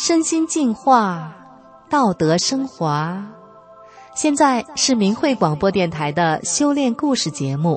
身心净化，道德升华。现在是明慧广播电台的修炼故事节目。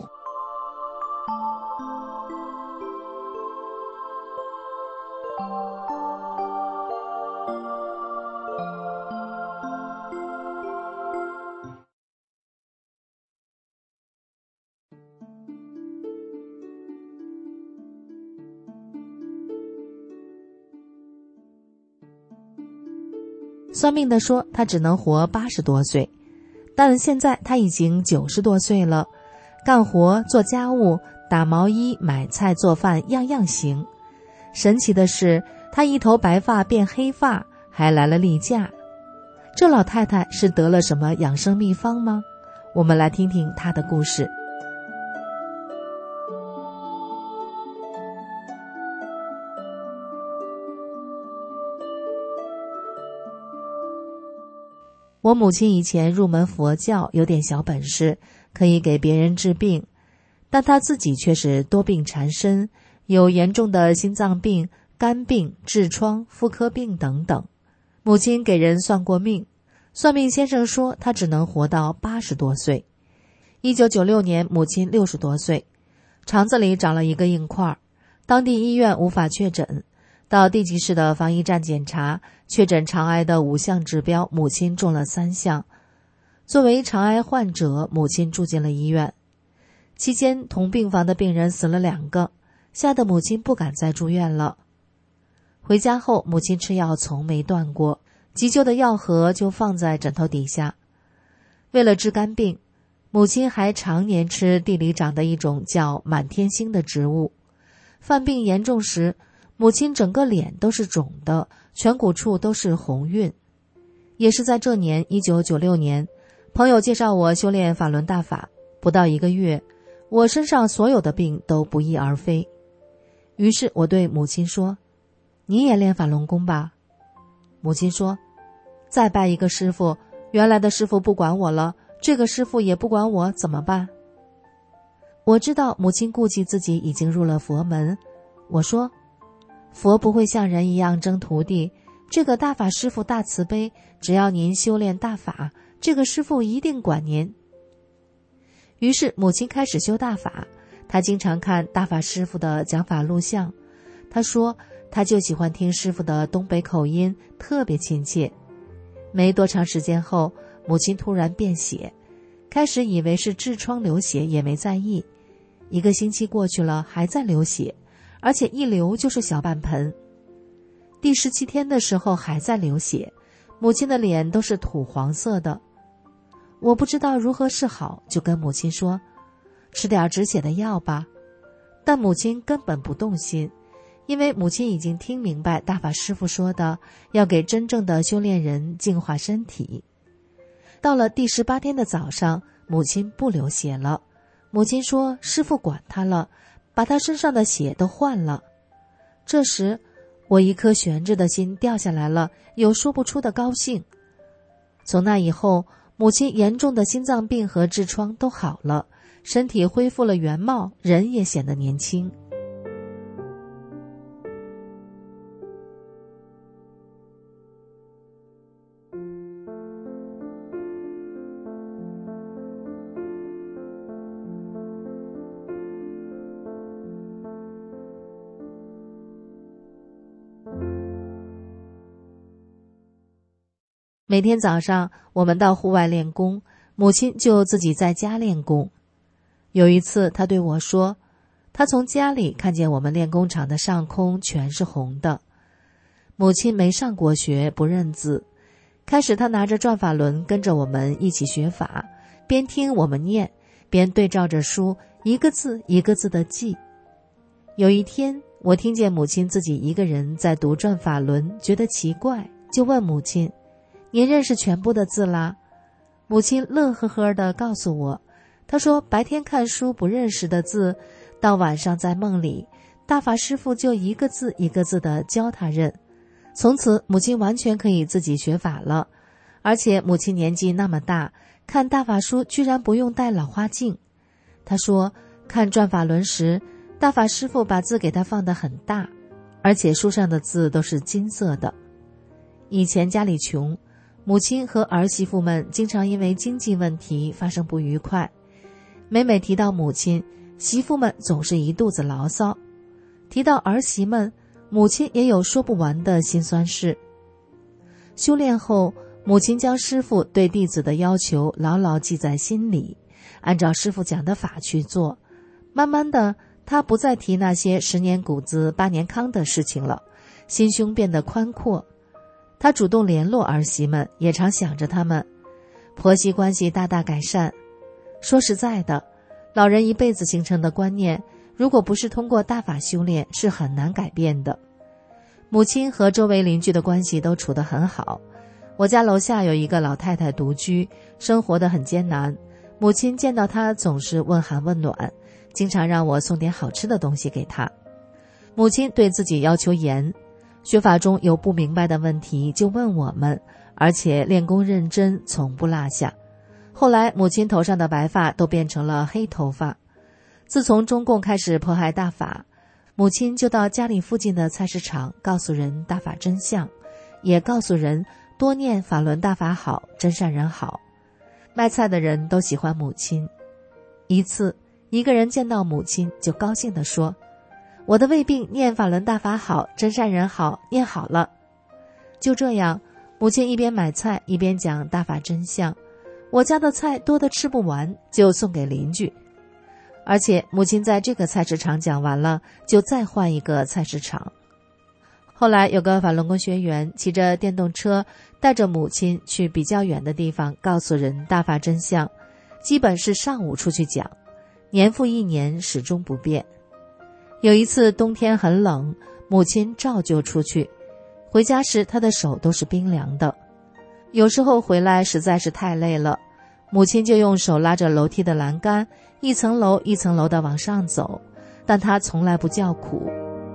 算命的说他只能活80多岁，但现在他已经90多岁了，干活、做家务、打毛衣、买菜、做饭，样样行。神奇的是，他一头白发变黑发，还来了例假。这老太太是得了什么养生秘方吗？我们来听听她的故事。我母亲以前入门佛教，有点小本事，可以给别人治病，但她自己却是多病缠身，有严重的心脏病、肝病、痔疮、妇科病等等。母亲给人算过命，算命先生说她只能活到80多岁。1996年，母亲60多岁，肠子里长了一个硬块，当地医院无法确诊，到地级市的防疫站检查，确诊肠癌的5项指标，母亲中了3项。作为肠癌患者，母亲住进了医院。期间同病房的病人死了2个，吓得母亲不敢再住院了。回家后，母亲吃药从没断过，急救的药盒就放在枕头底下。为了治肝病，母亲还常年吃地里长的一种叫满天星的植物。犯病严重时，母亲整个脸都是肿的，颧骨处都是红晕。也是在这年1996年，朋友介绍我修炼法轮大法，不到1个月，我身上所有的病都不翼而飞。于是我对母亲说，你也练法轮功吧。母亲说，再拜一个师傅，原来的师傅不管我了，这个师傅也不管我，怎么办？我知道母亲顾忌自己已经入了佛门，我说，佛不会像人一样争徒弟，这个大法师父大慈悲，只要您修炼大法，这个师父一定管您。于是母亲开始修大法，她经常看大法师父的讲法录像。她说她就喜欢听师父的东北口音，特别亲切。没多长时间后，母亲突然便血，开始以为是痔疮流血，也没在意。1个星期过去了，还在流血，而且一流就是小半盆。第17天的时候还在流血，母亲的脸都是土黄色的。我不知道如何是好，就跟母亲说，吃点止血的药吧。但母亲根本不动心，因为母亲已经听明白大法师父说的，要给真正的修炼人净化身体。到了第18天的早上，母亲不流血了。母亲说师父管她了，把她身上的血都换了。这时我一颗悬着的心掉下来了，有说不出的高兴。从那以后，母亲严重的心脏病和痔疮都好了，身体恢复了原貌，人也显得年轻。每天早上我们到户外练功，母亲就自己在家练功。有一次她对我说，她从家里看见我们练功场的上空全是红的。母亲没上过学，不认字，开始她拿着转法轮跟着我们一起学法，边听我们念，边对照着书，一个字一个字地记。有一天我听见母亲自己一个人在读转法轮，觉得奇怪，就问母亲，您认识全部的字啦？母亲乐呵呵地告诉我，她说白天看书不认识的字，到晚上在梦里，大法师父就一个字一个字地教她认。从此母亲完全可以自己学法了，而且母亲年纪那么大，看大法书居然不用戴老花镜。她说看转法轮时，大法师父把字给她放得很大，而且书上的字都是金色的。 以前家里穷，母亲和儿媳妇们经常因为经济问题发生不愉快。每每提到母亲，媳妇们总是一肚子牢骚；提到儿媳们，母亲也有说不完的辛酸事。修炼后，母亲将师父对弟子的要求牢牢记在心里，按照师父讲的法去做。慢慢的，她不再提那些10年谷子8年糠的事情了，心胸变得宽阔。她主动联络儿媳们，也常想着她们，婆媳关系大大改善。说实在的，老人一辈子形成的观念，如果不是通过大法修炼，是很难改变的。母亲和周围邻居的关系都处得很好。我家楼下有一个老太太独居，生活得很艰难。母亲见到她总是问寒问暖，经常让我送点好吃的东西给她。母亲对自己要求严，学法中有不明白的问题就问我们，而且练功认真，从不落下。后来母亲头上的白发都变成了黑头发。自从中共开始迫害大法，母亲就到家里附近的菜市场告诉人大法真相，也告诉人多念法轮大法好，真善人好。卖菜的人都喜欢母亲。一次，一个人见到母亲就高兴地说，我的胃病念法轮大法好，真善人好，念好了。就这样，母亲一边买菜一边讲大法真相。我家的菜多得吃不完，就送给邻居。而且母亲在这个菜市场讲完了，就再换一个菜市场。后来有个法轮功学员骑着电动车带着母亲去比较远的地方告诉人大法真相，基本是上午出去讲，年复一年始终不变。有一次冬天很冷，母亲照旧出去，回家时她的手都是冰凉的。有时候回来实在是太累了，母亲就用手拉着楼梯的栏杆，一层楼一层楼地往上走，但她从来不叫苦。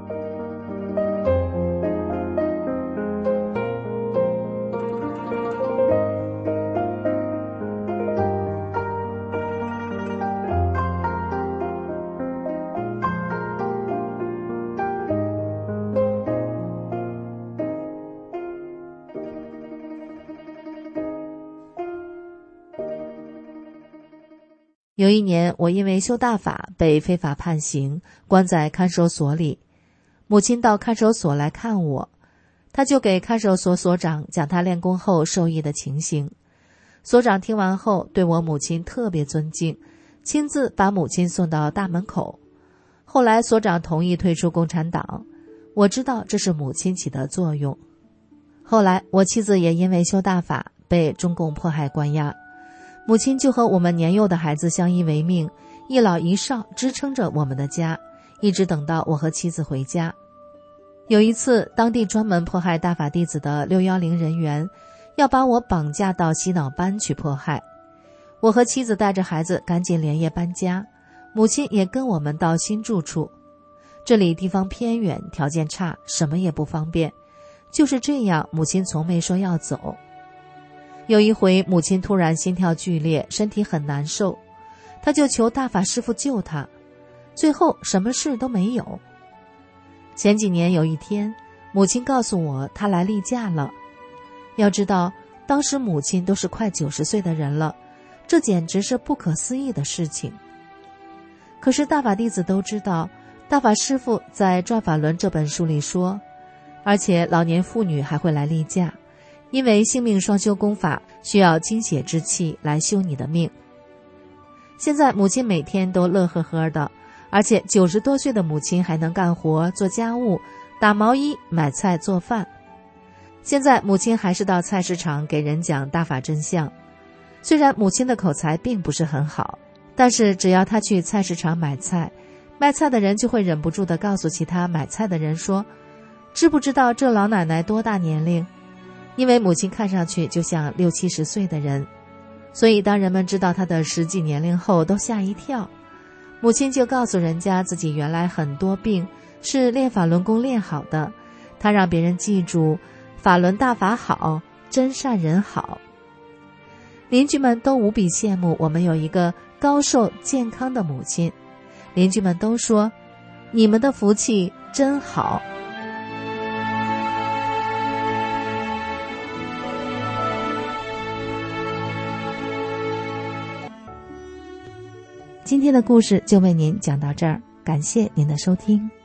有一年，我因为修大法被非法判刑，关在看守所里。母亲到看守所来看我，她就给看守所所长讲她练功后受益的情形。所长听完后对我母亲特别尊敬，亲自把母亲送到大门口。后来所长同意退出共产党，我知道这是母亲起的作用。后来我妻子也因为修大法被中共迫害关押，母亲就和我们年幼的孩子相依为命，一老一少支撑着我们的家，一直等到我和妻子回家。有一次，当地专门迫害大法弟子的610人员要把我绑架到洗脑班去迫害，我和妻子带着孩子赶紧连夜搬家，母亲也跟我们到新住处。这里地方偏远，条件差，什么也不方便，就是这样，母亲从没说要走。有一回，母亲突然心跳剧烈，身体很难受，她就求大法师父救她，最后什么事都没有。前几年有一天，母亲告诉我她来例假了。要知道，当时母亲都是快90岁的人了，这简直是不可思议的事情。可是大法弟子都知道，大法师父在《转法轮》这本书里说，而且老年妇女还会来例假，因为性命双修功法需要精血之气来修你的命。现在母亲每天都乐呵呵的，而且90多岁的母亲还能干活、做家务、打毛衣、买菜、做饭。现在母亲还是到菜市场给人讲大法真相。虽然母亲的口才并不是很好，但是只要她去菜市场买菜，卖菜的人就会忍不住地告诉其他买菜的人说，知不知道这老奶奶多大年龄？因为母亲看上去就像60、70岁的人，所以当人们知道她的实际年龄后都吓一跳。母亲就告诉人家自己原来很多病是练法轮功练好的，她让别人记住法轮大法好，真善人好。邻居们都无比羡慕我们有一个高寿健康的母亲，邻居们都说，你们的福气真好。 今天的故事就为您讲到这儿，感谢您的收听。